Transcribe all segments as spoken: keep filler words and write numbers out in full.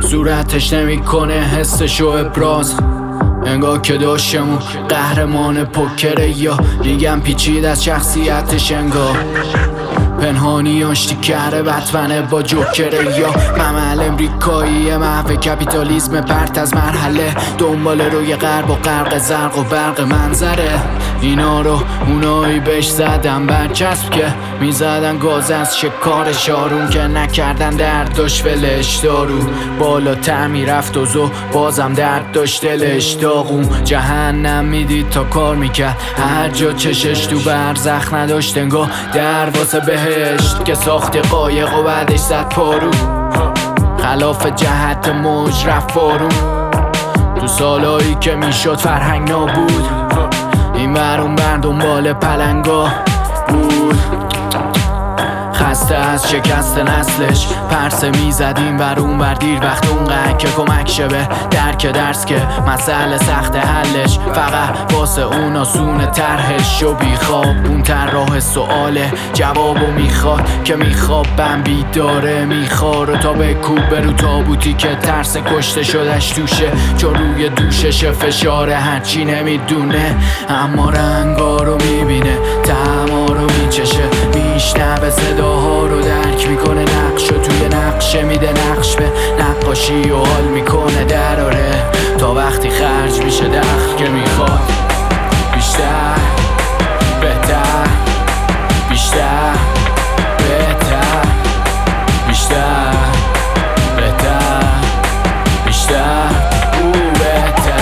صورتش نمیکنه حسشو ابراز، انگار که داشتمون قهرمان پوکره یا لیگم پیچید از شخصیتش، انگار پنهانی آشتی کرده بتمنه با جوکره یا ممل امریکایی محو کپیتالیسم پرت از مرحله، دنبال روی غرب و غرق زرق و برق منظره. اینا رو اونایی بهش زدن برچسب که میزدن گاز از شکار شارون که نکردن درد داشت ولش دارو، بالاتر میرفت و زو بازم درد داشت دلش داغون، جهنم میدید تا کار میکرد هر جا چشش تو برزخ نداشت، انگار در واسه بهشت که ساخت قایق و بعدش زد پارو، خلاف جهت موج رفت فارون. تو سالایی که میشد فرهنگ نابود، این بر اون بر دنبال پلنگا بود، خسته از شکست نسلش پرسه میزدیم بر اون بر دیر وقت اونقدر که کمک شبه درک درس که مسئله سخت حلش فقط واسه اون آسونه طرحش و بیخواب اون طراح سواله جوابو میخواد که میخواب بمبی داره میخواره تا به کوب برو تابوتی که ترس کشته شدش توشه، چون روی دوشش فشاره هرچی نمیدونه اما رنگا رو میبینه طعما رو میچشه میشنوه صداها رو درک میکنه نقش رو توی نقشه میده نقش به نقاشی و حال میکنه دراره تا وقتی خرج میشه دخل که میخواد بیشتر بهتر بیشتر بهتر بیشتر بهتر بیشتر او بهتر.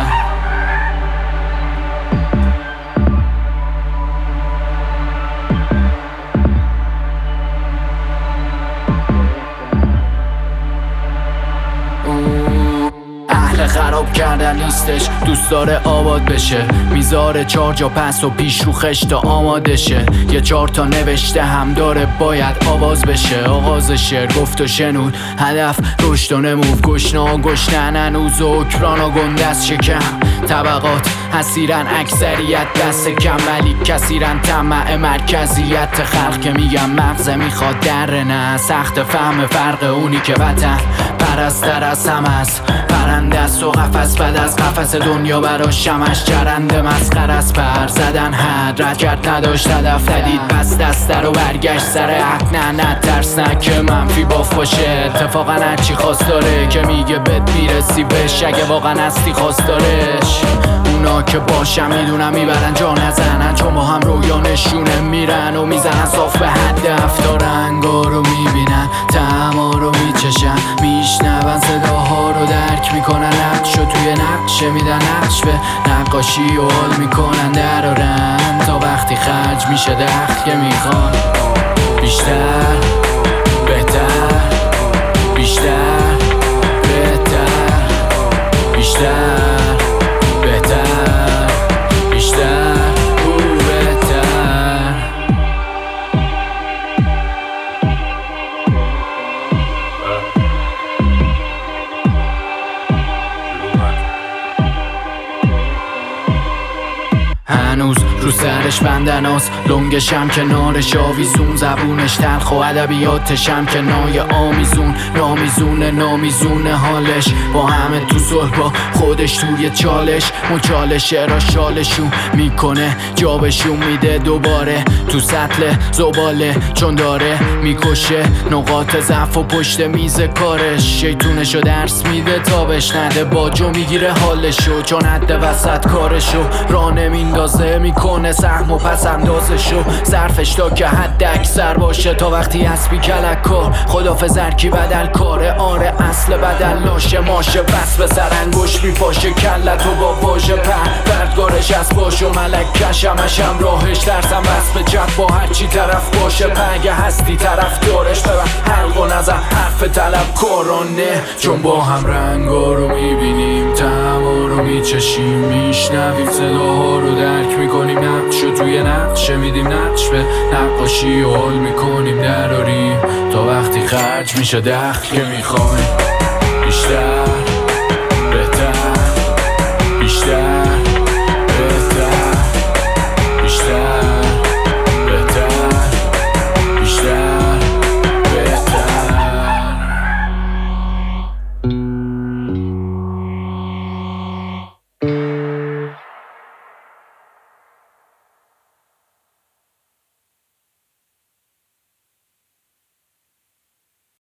اهل خراب کردن نیستش، دوست داره آباد بشه، میذاره چار جا پس و پیش رو خشتا آماده شه، یه چار تا نوشته هم داره باید آواز بشه، آغاز شعر گفت و شنود هدف رشد و نمو، گشنا و گشنن هنوز و اکران و گنده از شکم، طبقات حسیرن اکثریت دست کم ولی کثیرن طمع مرکزیت خلق که میگم مغزه میخواد در نه سخت فهم فرق اونی که وطن پرستر از هم است، پرنده است و قفس بد از قفس دنیا براش شمش چرنده مسخر از پر زدن حد رد کرد نداشت هدف ندید بس دسته رو برگشت سر حق نه نه ترس نه که منفی باف باشه اتفاقا هرچی خواست داره که میگه بد میرسی بهش اگه واقعا هستی خواست دارش، اونا که باشم میدونم میبرن جا نزنن چون با هم رویا نشونه میرن و میزنن صاف به هدف تا رنگا رو میبینن طعما رو میچشن میشنون صداها رو درک میکنن نقش رو توی نقشه میدن نقش به نقاشی و حال میکنن درارن تا وقتی خرج میشه دخل که میخوان بیشتر بهتر بیشتر بهتر بیشتر بهتر بیشتر او بهتر. هنوز رو سرش بندناست لنگشم کنارش آویزون زبونش تلخ و ادبیاتشم که نای آمیزون نامیزونه نامیزونه حالش با همه تو صلح با خودش توی چالش مچالشه را شالشون میکنه جابشون میده دوباره تو سطل زباله چون داره میکشه نقاط ضعف و پشت میز کارش شیطونشو درس میده تا بشنده باجو میگیره حالشو چون حد وسط کارشو راه نمیندازه میکنه سهم و پس اندازشو صرفش تا که حد اکثر باشه تا وقتی حسبی کلک کار خدافظ هرکی بدل کاره آره اصل بدل لاشه ماشه بس به سر انگوش میپاشه کلتو با واژه پر بردگارش از باش و ملک کشمشم راهش ترسم بس به جب با هرچی طرف باشه پگه هستی طرف دارش ببن حلق و نظر حرف طلب کارانه چون با هم رنگا رو میبینیم طعما رو میچشیم میشنویم صداها رو درک میکنیم نقش رو توی نقشه میدیم نقش به نقاشی و حال میکنیم دراریم تا وقتی خرج میشه دخل که میخوایم بیشتر بهتر بیشتر